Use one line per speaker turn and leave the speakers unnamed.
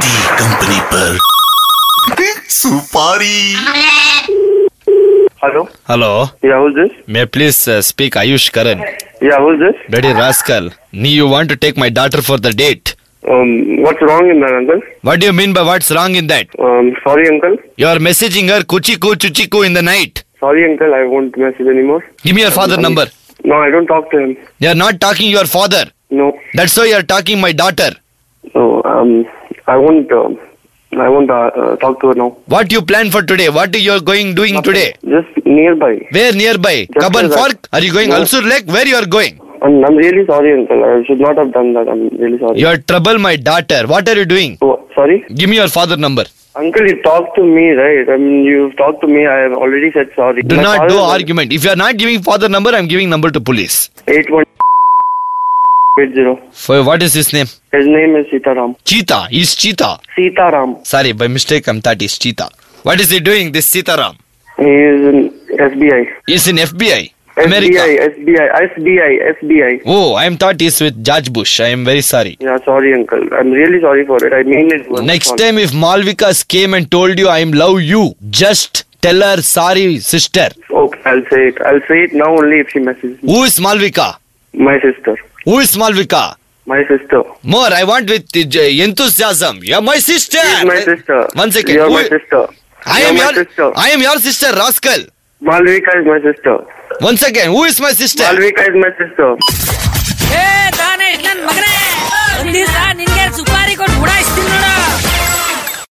T company पर सुपारी।
Hello?
Hello.
Yeah, who's this?
May I please speak Ayush Karan?
Yeah, who's this?
Bloody rascal. You want to take my daughter for the date.
What's wrong in that, uncle?
What do you mean by what's wrong in that?
Sorry, uncle.
You are messaging her kuchiku chuchiku in the night.
Sorry, uncle, I won't message anymore.
Give me your father number.
No, I don't talk to him.
You are not talking your father.
No.
That's why you are talking my daughter.
No, I won't talk to her now.
What you plan for today? What you are doing today?
Just nearby.
Where nearby?
Just
Kaban
like
Fork? Are you going
No.
Alsur Lake? Where you are going?
I'm really sorry, uncle. I should not have done that. I'm really sorry.
You are trouble my daughter. What are you doing?
Oh, sorry?
Give me your father number.
Uncle, you talked to me, right? You've talked to me. I have already said sorry.
Do
My
not
father
do
is
argument. If you are not giving father number, I am giving number to police.
8180.
For what is his name?
His name is Sitaram.
Cheetah. He's Cheetah.
Sitaram.
Sorry, by mistake I thought he's Cheetah. What is he doing, this Sitaram?
He is in SBI.
He's in FBI. America.
SBI.
Oh, I am thought he's with George Bush. I am very sorry.
Yeah, sorry, uncle. I'm really sorry for it. I mean it.
Next time if Malvika came and told you I love you, just tell her sorry, sister.
Okay, I'll say it. I'll say it now only if she messages me.
Who is Malvika?
My sister.
Who is Malvika?
My sister.
More, I want with enthusiasm. You're my sister.
She's my sister.
1 second.
You're my sister.
I
You're
am
my
your
sister.
I am your sister, rascal.
Malvika is my sister.
1 second. Who is my sister?
Malvika is my sister.
Danesh, nan magane.